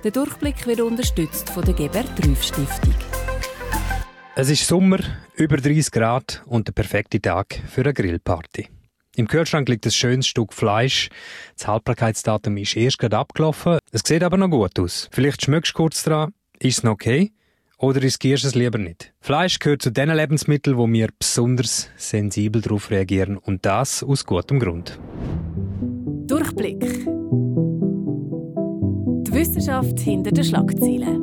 Der Durchblick wird unterstützt von der Gebert-Rüff-Stiftung. Es ist Sommer, über 30 Grad und der perfekte Tag für eine Grillparty. Im Kühlschrank liegt ein schönes Stück Fleisch. Das Haltbarkeitsdatum ist erst gerade abgelaufen. Es sieht aber noch gut aus. Vielleicht schmeckst du kurz dran. Ist es noch okay? Oder riskierst du es lieber nicht? Fleisch gehört zu den Lebensmitteln, wo wir besonders sensibel darauf reagieren. Und das aus gutem Grund. Durchblick. Die Wissenschaft hinter den Schlagzeilen.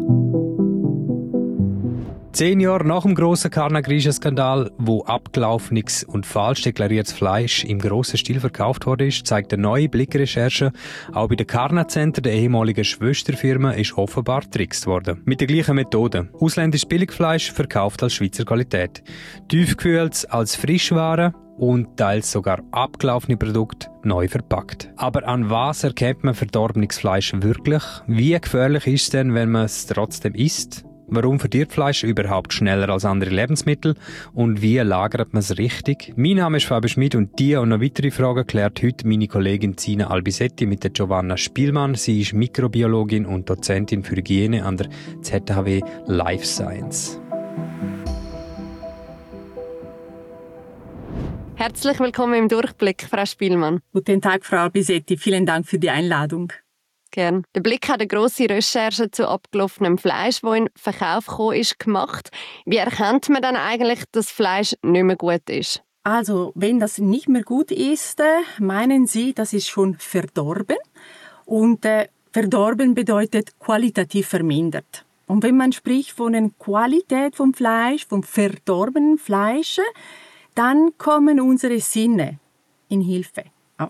10 Jahre nach dem grossen Carna-Grischa-Skandal, wo abgelaufenes und falsch deklariertes Fleisch im grossen Stil verkauft wurde, zeigt eine neue Blickrecherche, auch bei den Carna-Center der ehemaligen Schwesterfirma ist offenbar getrickst worden. Mit der gleichen Methode. Ausländisches Billigfleisch verkauft als Schweizer Qualität. Tiefgekühltes als Frischware und teils sogar abgelaufene Produkte neu verpackt. Aber an was erkennt man verdorbenes Fleisch wirklich? Wie gefährlich ist es denn, wenn man es trotzdem isst? Warum verdirbt Fleisch überhaupt schneller als andere Lebensmittel? Und wie lagert man es richtig? Mein Name ist Fabio Schmid und diese und noch weitere Fragen klärt heute meine Kollegin Sina Albisetti mit der Giovanna Spielmann. Sie ist Mikrobiologin und Dozentin für Hygiene an der ZHW Life Science. Herzlich willkommen im Durchblick, Frau Spielmann. Guten Tag, Frau Albisetti. Vielen Dank für die Einladung. Gern. Der Blick hat eine grosse Recherche zu abgelaufenem Fleisch, das in Verkauf gekommen ist, gemacht. Wie erkennt man dann eigentlich, dass Fleisch nicht mehr gut ist? Also, wenn das nicht mehr gut ist, meinen Sie, das ist schon verdorben? Und verdorben bedeutet qualitativ vermindert. Und wenn man spricht von der Qualität vom Fleisch, vom verdorbenen Fleisch, dann kommen unsere Sinne in Hilfe.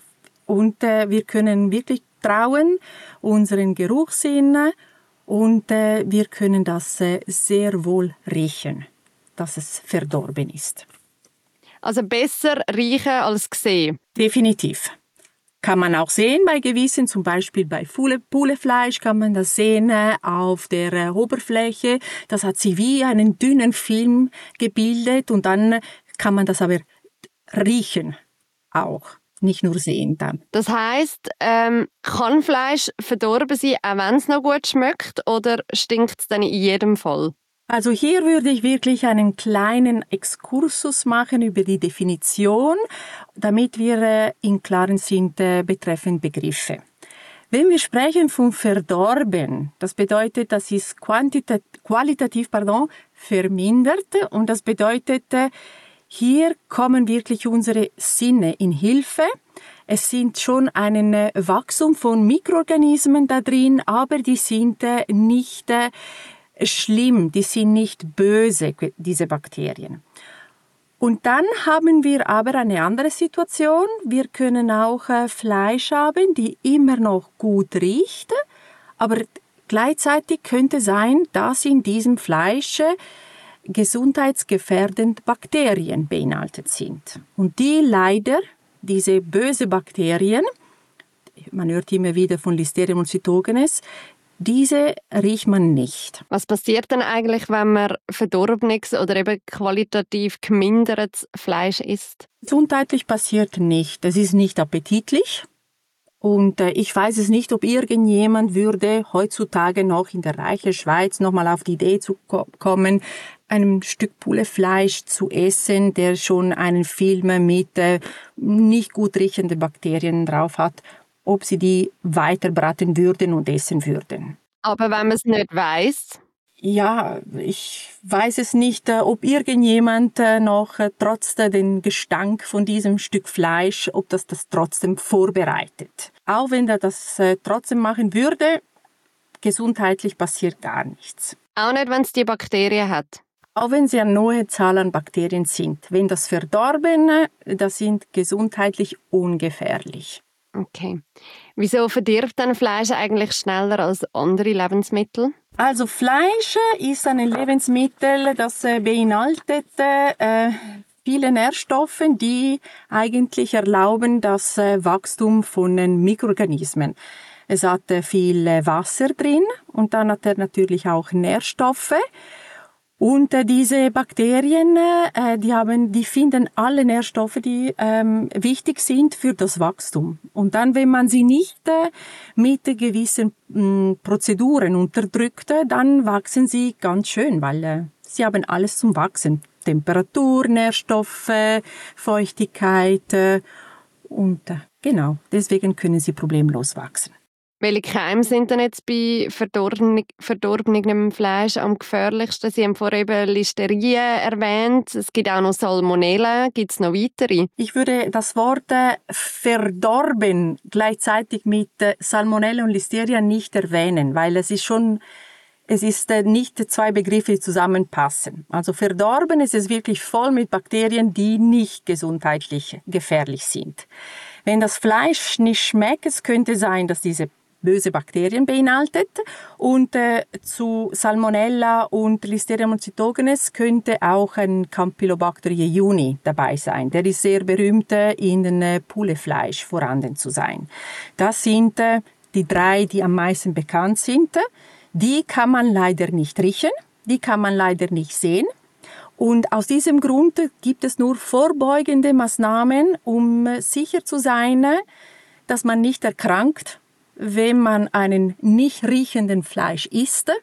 Und wir können wirklich trauen unseren Geruchssinn und wir können das sehr wohl riechen, dass es verdorben ist. Also besser riechen als sehen? Definitiv. Kann man auch sehen bei gewissen, zum Beispiel bei Pullefleisch kann man das sehen auf der Oberfläche. Das hat sie wie einen dünnen Film gebildet und dann kann man das aber riechen auch. Nicht nur sehen dann. Das heisst, kann Fleisch verdorben sein, auch wenn es noch gut schmeckt, oder stinkt es dann in jedem Fall? Also hier würde ich wirklich einen kleinen Exkursus machen über die Definition, damit wir im Klaren sind betreffend Begriffe. Wenn wir sprechen von verdorben, das bedeutet, das ist qualitativ vermindert und das bedeutet, hier kommen wirklich unsere Sinne in Hilfe. Es sind schon ein Wachstum von Mikroorganismen da drin, aber die sind nicht schlimm, die sind nicht böse, diese Bakterien. Und dann haben wir aber eine andere Situation. Wir können auch Fleisch haben, die immer noch gut riecht, aber gleichzeitig könnte sein, dass in diesem Fleisch gesundheitsgefährdende Bakterien beinhaltet sind. Und diese bösen Bakterien, man hört immer wieder von Listeria und Cytogenes, diese riecht man nicht. Was passiert denn eigentlich, wenn man verdorbenes oder eben qualitativ gemindertes Fleisch isst? Gesundheitlich passiert nicht. Es ist nicht appetitlich. Und ich weiß es nicht, ob irgendjemand würde heutzutage noch in der reichen Schweiz nochmal auf die Idee zu kommen, ein Stück Pullefleisch zu essen, der schon einen Film mit nicht gut riechenden Bakterien drauf hat, ob sie die weiter braten würden und essen würden. Aber wenn man es nicht weiss? Ja, ich weiß es nicht, ob irgendjemand noch trotz den Gestank von diesem Stück Fleisch, ob das trotzdem vorbereitet. Auch wenn er das trotzdem machen würde, gesundheitlich passiert gar nichts. Auch nicht, wenn es die Bakterien hat? Auch wenn sie eine hohe Zahl an Bakterien sind. Wenn das verdorben, das sind gesundheitlich ungefährlich. Okay. Wieso verdirbt dann Fleisch eigentlich schneller als andere Lebensmittel? Also Fleisch ist ein Lebensmittel, das beinhaltet viele Nährstoffe, die eigentlich erlauben das Wachstum von Mikroorganismen. Es hat viel Wasser drin und dann hat er natürlich auch Nährstoffe. Und diese Bakterien, die finden alle Nährstoffe, die wichtig sind für das Wachstum. Und dann, wenn man sie nicht mit gewissen Prozeduren unterdrückt, dann wachsen sie ganz schön, weil sie haben alles zum Wachsen. Temperatur, Nährstoffe, Feuchtigkeit und genau, deswegen können sie problemlos wachsen. Welche Keime sind denn jetzt bei verdorbenem Fleisch am gefährlichsten? Sie haben vorhin eben Listerien erwähnt. Es gibt auch noch Salmonella. Gibt es noch weitere? Ich würde das Wort verdorben gleichzeitig mit Salmonella und Listeria nicht erwähnen, weil es ist nicht zwei Begriffe, die zusammenpassen. Also verdorben ist es wirklich voll mit Bakterien, die nicht gesundheitlich gefährlich sind. Wenn das Fleisch nicht schmeckt, es könnte sein, dass diese böse Bakterien beinhaltet. Und zu Salmonella und Listeria monocytogenes könnte auch ein Campylobacter jejuni dabei sein. Der ist sehr berühmt, in den Pouletfleisch vorhanden zu sein. Das sind die 3, die am meisten bekannt sind. Die kann man leider nicht riechen, die kann man leider nicht sehen. Und aus diesem Grund gibt es nur vorbeugende Maßnahmen, um sicher zu sein, dass man nicht erkrankt, wenn man einen nicht riechenden Fleisch isst,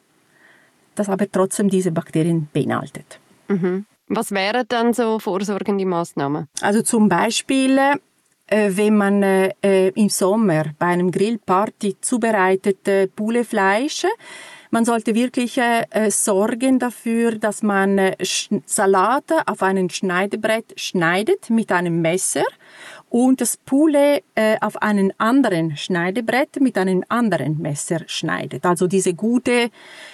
das aber trotzdem diese Bakterien beinhaltet. Mhm. Was wären dann so vorsorgende Maßnahmen? Also zum Beispiel, wenn man im Sommer bei einem Grillparty zubereitet Pouletfleisch, man sollte wirklich sorgen dafür, dass man Salat auf einem Schneidebrett schneidet mit einem Messer und das Poulet auf einem anderen Schneidebrett mit einem anderen Messer schneidet. Also diese gute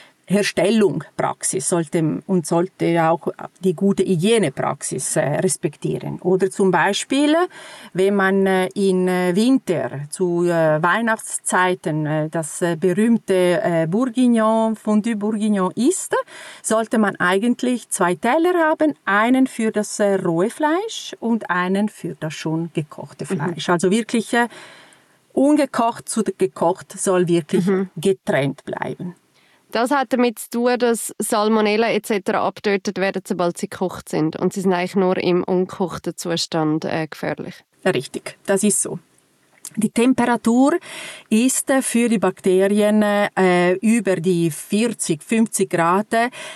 Herstellungspraxis sollte auch die gute Hygienepraxis respektieren. Oder zum Beispiel, wenn man in Winter zu Weihnachtszeiten das berühmte Fondue Bourguignon isst, sollte man eigentlich 2 Teller haben, einen für das rohe Fleisch und einen für das schon gekochte Fleisch. Also wirklich ungekocht zu gekocht soll wirklich getrennt bleiben. Das hat damit zu tun, dass Salmonella etc. abgetötet werden, sobald sie gekocht sind. Und sie sind eigentlich nur im ungekochten Zustand gefährlich. Richtig, das ist so. Die Temperatur ist für die Bakterien über die 40, 50 Grad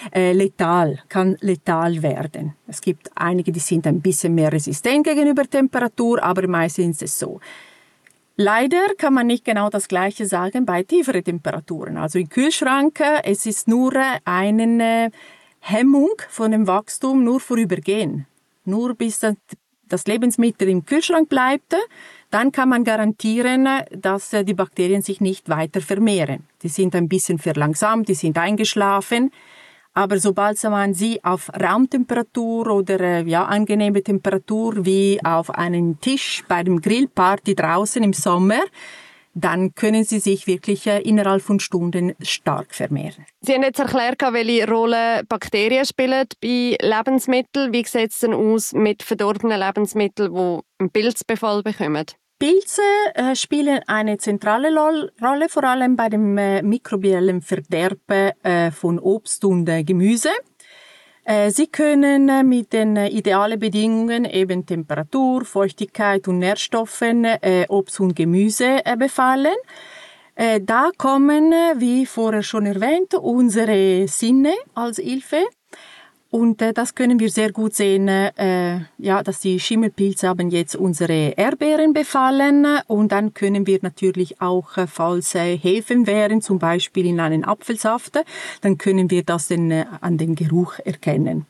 kann letal werden. Es gibt einige, die sind ein bisschen mehr resistent gegenüber Temperatur, aber meistens ist es so. Leider kann man nicht genau das Gleiche sagen bei tieferen Temperaturen. Also im Kühlschrank, es ist nur eine Hemmung von dem Wachstum, nur vorübergehend. Nur bis das Lebensmittel im Kühlschrank bleibt, dann kann man garantieren, dass die Bakterien sich nicht weiter vermehren. Die sind ein bisschen verlangsamt, die sind eingeschlafen. Aber sobald man sie auf Raumtemperatur oder angenehme Temperatur wie auf einen Tisch bei dem Grillparty draußen im Sommer, dann können sie sich wirklich innerhalb von Stunden stark vermehren. Sie haben jetzt erklärt, welche Rolle Bakterien spielen bei Lebensmitteln. Wie sieht es denn aus mit verdorbenen Lebensmitteln, die einen Pilzbefall bekommen? Pilze spielen eine zentrale Rolle, vor allem bei dem mikrobiellen Verderben von Obst und Gemüse. Sie können mit den idealen Bedingungen, eben Temperatur, Feuchtigkeit und Nährstoffen, Obst und Gemüse befallen. Da kommen, wie vorher schon erwähnt, unsere Sinne als Hilfe. Und das können wir sehr gut sehen, dass die Schimmelpilze haben jetzt unsere Erdbeeren befallen. Und dann können wir natürlich auch, falls Hefen wären, zum Beispiel in einen Apfelsaft, dann können wir das an dem Geruch erkennen.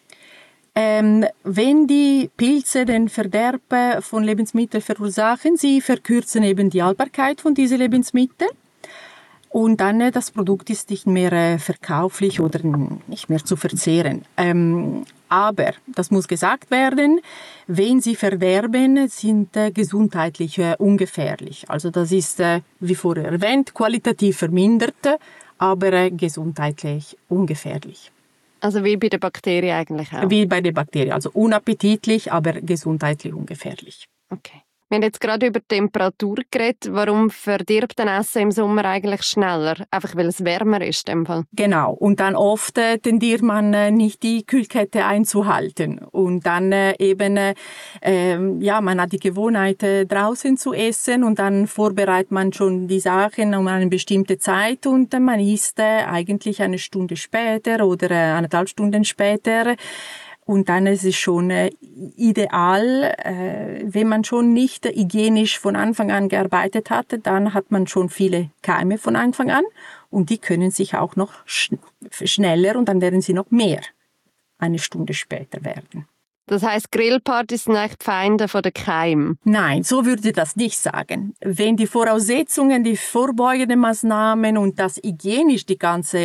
Wenn die Pilze den Verderb von Lebensmitteln verursachen, sie verkürzen eben die Haltbarkeit von diesen Lebensmitteln. Und dann das Produkt ist nicht mehr verkauflich oder nicht mehr zu verzehren. Aber, das muss gesagt werden, wenn sie verderben, sind gesundheitlich ungefährlich. Also das ist, wie vorher erwähnt, qualitativ vermindert, aber gesundheitlich ungefährlich. Also wie bei den Bakterien eigentlich auch? Wie bei den Bakterien, also unappetitlich, aber gesundheitlich ungefährlich. Okay. Wir haben jetzt gerade über die Temperatur geredet. Warum verdirbt ein Essen im Sommer eigentlich schneller? Einfach weil es wärmer ist in dem Fall. Genau. Und dann oft tendiert man nicht die Kühlkette einzuhalten. Und dann man hat die Gewohnheit, draußen zu essen und dann vorbereitet man schon die Sachen um eine bestimmte Zeit und man isst eigentlich eine Stunde später oder 1,5 Stunden später. Und dann ist es schon ideal, wenn man schon nicht hygienisch von Anfang an gearbeitet hatte, dann hat man schon viele Keime von Anfang an und die können sich auch noch schneller und dann werden sie noch mehr eine Stunde später werden. Das heisst, Grillpartys sind eigentlich die Feinde von den Keimen? Nein, so würde ich das nicht sagen. Wenn die Voraussetzungen, die vorbeugenden Maßnahmen und das hygienisch die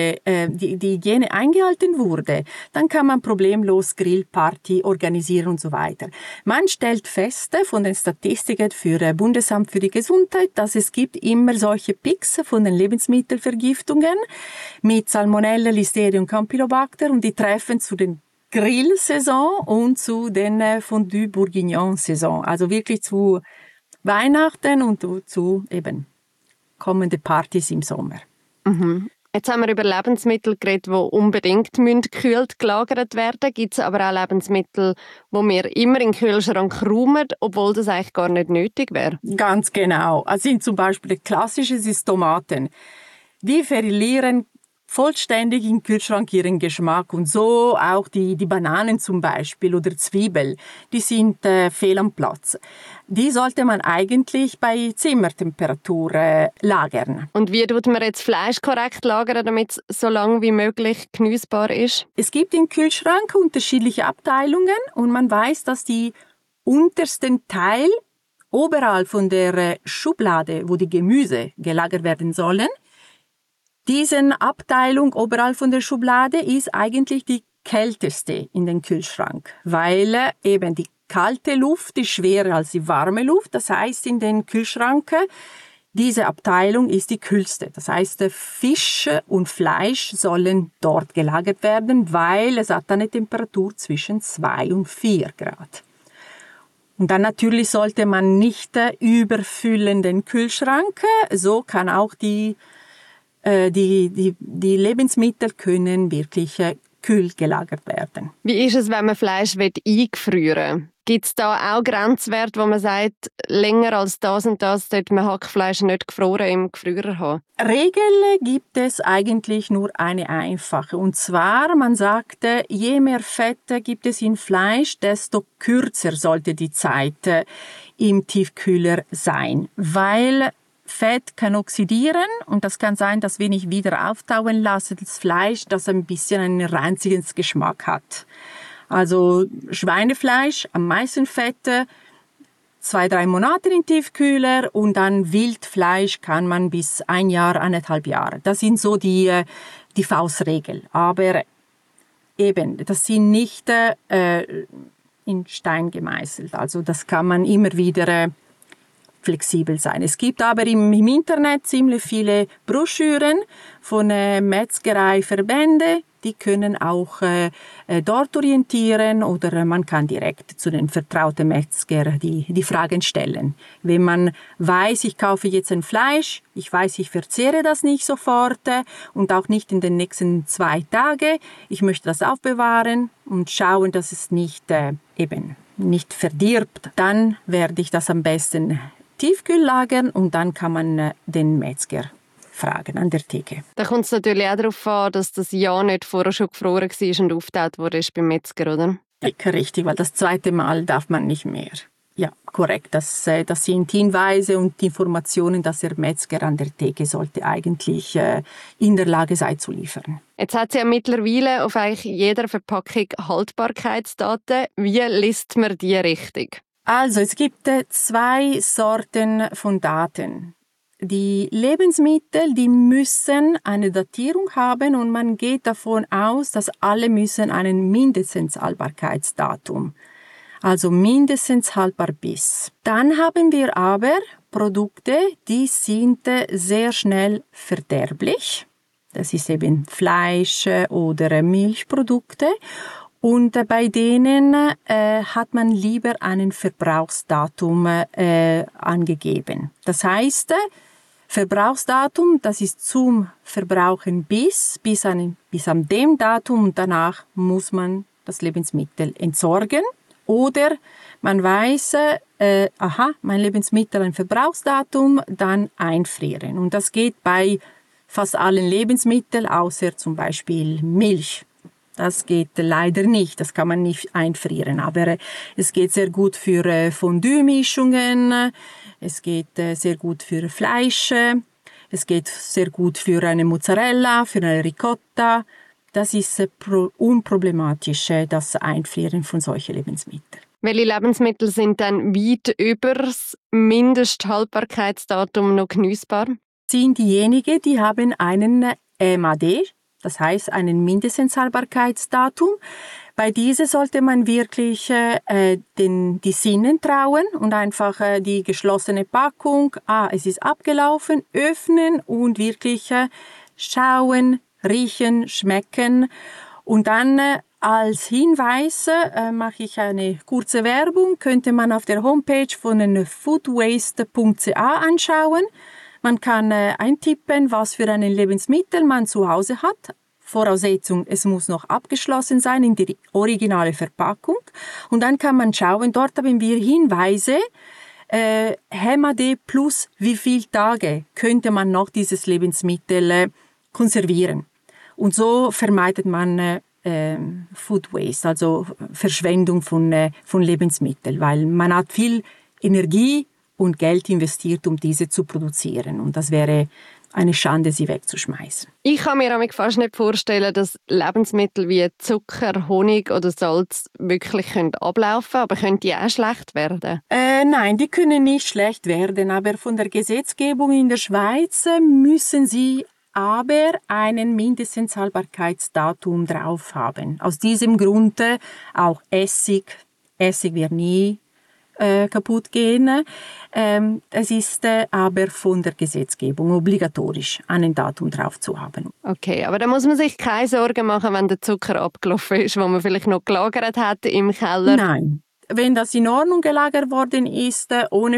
Hygiene eingehalten wurde, dann kann man problemlos Grillparty organisieren und so weiter. Man stellt fest von den Statistiken für Bundesamt für die Gesundheit, dass es gibt immer solche Pics von den Lebensmittelvergiftungen mit Salmonella, Listeria und Campylobacter und die treffen zu den Grillsaison und zu den Fondue Bourguignon-Saison. Also wirklich zu Weihnachten und zu eben kommende Partys im Sommer. Mhm. Jetzt haben wir über Lebensmittel geredet, die unbedingt gekühlt gelagert werden. Gibt es aber auch Lebensmittel, die wir immer in den Kühlschrank räumen, obwohl das eigentlich gar nicht nötig wäre? Ganz genau. Also sind zum Beispiel klassisches ist Tomaten. Die verlieren vollständig im Kühlschrank ihren Geschmack und so auch die Bananen zum Beispiel oder Zwiebel, die sind fehl am Platz. Die sollte man eigentlich bei Zimmertemperatur lagern. Und wie tut man jetzt Fleisch korrekt lagern, damit es so lange wie möglich genießbar ist? Es gibt im Kühlschrank unterschiedliche Abteilungen und man weiß, dass die untersten Teil oberhalb von der Schublade, wo die Gemüse gelagert werden sollen, diese Abteilung oberhalb von der Schublade ist eigentlich die kälteste in den Kühlschrank, weil eben die kalte Luft ist schwerer als die warme Luft. Das heißt, in den Kühlschrank, diese Abteilung ist die kühlste. Das heißt, Fisch und Fleisch sollen dort gelagert werden, weil es hat eine Temperatur zwischen 2 und 4 Grad. Und dann natürlich sollte man nicht überfüllen den Kühlschrank. So kann auch die Lebensmittel können wirklich kühl gelagert werden. Wie ist es, wenn man Fleisch eingefrieren will? Gibt es da auch Grenzwerte, wo man sagt, länger als das und das sollte man Hackfleisch nicht gefroren im Gefrierer haben? Regel gibt es eigentlich nur eine einfache. Und zwar, man sagt, je mehr Fette gibt es in Fleisch, desto kürzer sollte die Zeit im Tiefkühler sein. Weil Fett kann oxidieren und das kann sein, dass wenn ich wieder auftauen lasse, das Fleisch, das ein bisschen einen ranzigen Geschmack hat. Also Schweinefleisch, am meisten Fette, 2-3 Monate im Tiefkühler und dann Wildfleisch kann man bis 1 Jahr, 1,5 Jahre. Das sind so die Faustregel. Aber eben, das sind nicht in Stein gemeißelt. Also das kann man immer wieder flexibel sein. Es gibt aber im Internet ziemlich viele Broschüren von Metzgereiverbände, die können auch dort orientieren oder man kann direkt zu den vertrauten Metzger die Fragen stellen. Wenn man weiß, ich kaufe jetzt ein Fleisch, ich weiß, ich verzehre das nicht sofort und auch nicht in den nächsten 2 Tagen, ich möchte das aufbewahren und schauen, dass es nicht verdirbt, dann werde ich das am besten Tiefkühl lagern und dann kann man den Metzger fragen an der Theke. Da kommt es natürlich auch darauf an, dass das ja nicht vorher schon gefroren war und aufgetaucht wurde beim Metzger, oder? Ja, richtig, weil das 2. Mal darf man nicht mehr. Ja, korrekt. Das sind Hinweise und Informationen, dass der Metzger an der Theke sollte eigentlich in der Lage sein zu liefern. Jetzt hat es ja mittlerweile auf eigentlich jeder Verpackung Haltbarkeitsdaten. Wie liest man die richtig? Also, es gibt 2 Sorten von Daten. Die Lebensmittel, die müssen eine Datierung haben und man geht davon aus, dass alle müssen einen mindestens Haltbarkeitsdatum, also mindestens haltbar bis. Dann haben wir aber Produkte, die sind sehr schnell verderblich. Das ist eben Fleisch oder Milchprodukte. Und bei denen hat man lieber ein Verbrauchsdatum angegeben. Das heißt, Verbrauchsdatum, das ist zum Verbrauchen bis an dem Datum und danach muss man das Lebensmittel entsorgen. Oder man weiß, mein Lebensmittel ein Verbrauchsdatum, dann einfrieren. Und das geht bei fast allen Lebensmitteln, außer zum Beispiel Milch. Das geht leider nicht, das kann man nicht einfrieren. Aber es geht sehr gut für Fondue-Mischungen, es geht sehr gut für Fleisch, es geht sehr gut für eine Mozzarella, für eine Ricotta. Das ist unproblematisch, das Einfrieren von solchen Lebensmitteln. Welche Lebensmittel sind dann weit über das Mindesthaltbarkeitsdatum noch genießbar? Sind diejenigen, die haben einen MAD, das heißt einen Mindesthaltbarkeitsdatum. Bei diesen sollte man wirklich die Sinnen trauen und einfach die geschlossene Packung, es ist abgelaufen, öffnen und wirklich schauen, riechen, schmecken. Und dann als Hinweis mache ich eine kurze Werbung, könnte man auf der Homepage von foodwaste.ca anschauen. Man kann eintippen, was für ein Lebensmittel man zu Hause hat. Voraussetzung, es muss noch abgeschlossen sein in die originale Verpackung. Und dann kann man schauen, dort haben wir Hinweise, HEMA-D plus wie viele Tage könnte man noch dieses Lebensmittel konservieren. Und so vermeidet man Food Waste, also Verschwendung von Lebensmitteln, weil man hat viel Energie und Geld investiert, um diese zu produzieren. Und das wäre eine Schande, sie wegzuschmeißen. Ich kann mir fast nicht vorstellen, dass Lebensmittel wie Zucker, Honig oder Salz wirklich ablaufen können, aber können die auch schlecht werden? Nein, die können nicht schlecht werden, aber von der Gesetzgebung in der Schweiz müssen sie aber einen Mindesthaltbarkeitsdatum drauf haben. Aus diesem Grund auch Essig wird nie kaputt gehen. Es ist aber von der Gesetzgebung obligatorisch, ein Datum drauf zu haben. Okay, aber da muss man sich keine Sorgen machen, wenn der Zucker abgelaufen ist, wo man vielleicht noch gelagert hat im Keller. Nein, wenn das in Ordnung gelagert worden ist, ohne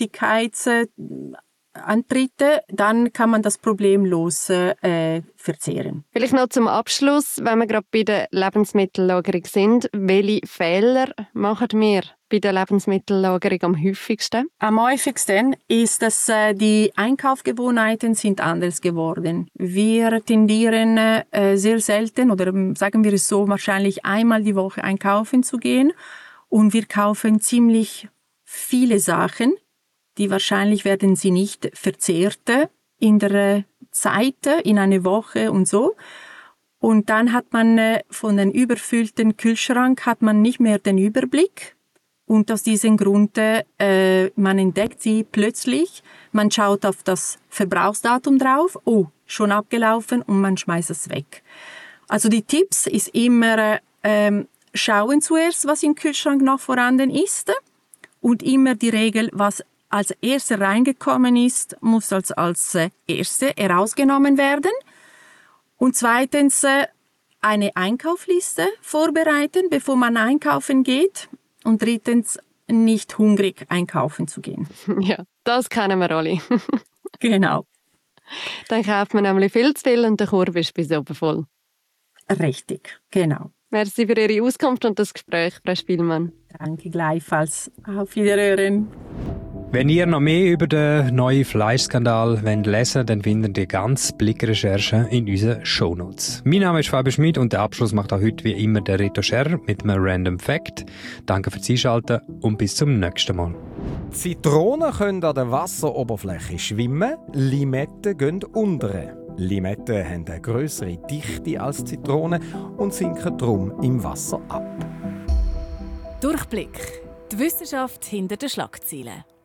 Feuchtigkeitsantritte, dann kann man das problemlos verzehren. Vielleicht noch zum Abschluss, wenn wir gerade bei der Lebensmittellagerung sind, welche Fehler machen wir bei der Lebensmittellagerung am häufigsten? Am häufigsten ist, dass die Einkaufsgewohnheiten sind anders geworden. Wir tendieren sehr selten, oder sagen wir es so, wahrscheinlich einmal die Woche einkaufen zu gehen. Und wir kaufen ziemlich viele Sachen, die wahrscheinlich werden sie nicht verzehrt in der Zeit, in einer Woche und so. Und dann hat man von einem überfüllten Kühlschrank hat man nicht mehr den Überblick. Und aus diesem Grund, man entdeckt sie plötzlich, man schaut auf das Verbrauchsdatum drauf, schon abgelaufen und man schmeißt es weg. Also die Tipps ist immer, schauen zuerst, was im Kühlschrank noch vorhanden ist und immer die Regel, was als Erste reingekommen ist, muss als Erste herausgenommen werden. Und zweitens eine Einkaufsliste vorbereiten, bevor man einkaufen geht. Und drittens, nicht hungrig einkaufen zu gehen. Ja, das kennen wir alle. Genau. Dann kauft man nämlich viel zu viel und der Korb ist bis oben voll. Richtig, genau. Merci für Ihre Auskunft und das Gespräch, Frau Spielmann. Danke gleichfalls. Auf Wiederhören. Wenn ihr noch mehr über den neuen Fleischskandal lesen wollt, dann findet ihr ganz Blickrecherchen in unseren Shownotes. Mein Name ist Fabian Schmid und den Abschluss macht auch heute wie immer der Reto Scherr mit einem Random Fact. Danke fürs Einschalten und bis zum nächsten Mal. Zitronen können an der Wasseroberfläche schwimmen, Limetten gehen unter. Limetten haben eine grössere Dichte als Zitronen und sinken darum im Wasser ab. Durchblick. Die Wissenschaft hinter den Schlagzeilen.